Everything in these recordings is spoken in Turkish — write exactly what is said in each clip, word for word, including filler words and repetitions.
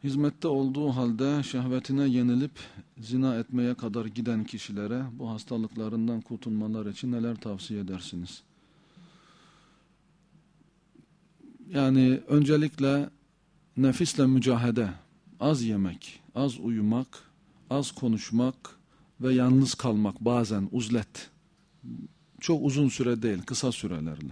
Hizmette olduğu halde şehvetine yenilip zina etmeye kadar giden kişilere bu hastalıklarından kurtulmalar için neler tavsiye edersiniz? Yani öncelikle nefisle mücahede, az yemek, az uyumak, az konuşmak ve yalnız kalmak, bazen uzlet. Çok uzun süre değil, kısa sürelerle.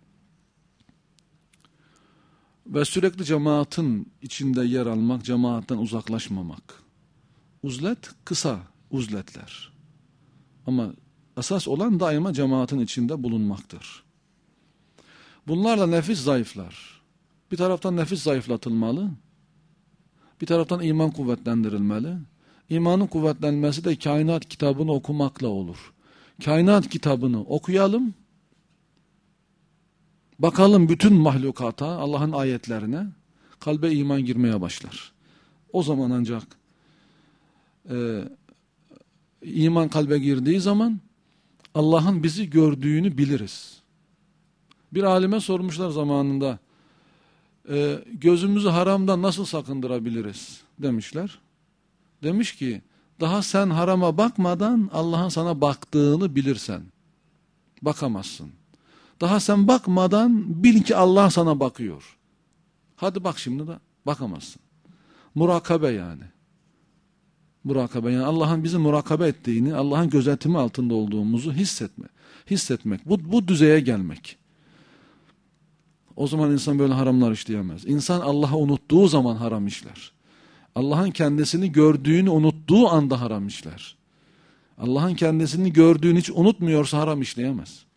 Ve sürekli cemaatin içinde yer almak, cemaatten uzaklaşmamak. Uzlet, kısa uzletler. Ama esas olan daima cemaatin içinde bulunmaktır. Bunlarla nefis zayıflar. Bir taraftan nefis zayıflatılmalı, bir taraftan iman kuvvetlendirilmeli. İmanın kuvvetlenmesi de kainat kitabını okumakla olur. Kainat kitabını okuyalım, bakalım bütün mahlukata, Allah'ın ayetlerine, kalbe iman girmeye başlar. O zaman ancak e, iman kalbe girdiği zaman Allah'ın bizi gördüğünü biliriz. Bir alime sormuşlar zamanında, e, gözümüzü haramdan nasıl sakındırabiliriz demişler. Demiş ki, daha sen harama bakmadan Allah'ın sana baktığını bilirsen, bakamazsın. Daha sen bakmadan bil ki Allah sana bakıyor. Hadi bak şimdi de bakamazsın. Murakabe yani. Murakabe yani Allah'ın bizi murakabe ettiğini, Allah'ın gözetimi altında olduğumuzu hissetme. Hissetmek. Bu, bu düzeye gelmek. O zaman insan böyle haramlar işleyemez. İnsan Allah'ı unuttuğu zaman haram işler. Allah'ın kendisini gördüğünü unuttuğu anda haram işler. Allah'ın kendisini gördüğünü hiç unutmuyorsa haram işleyemez.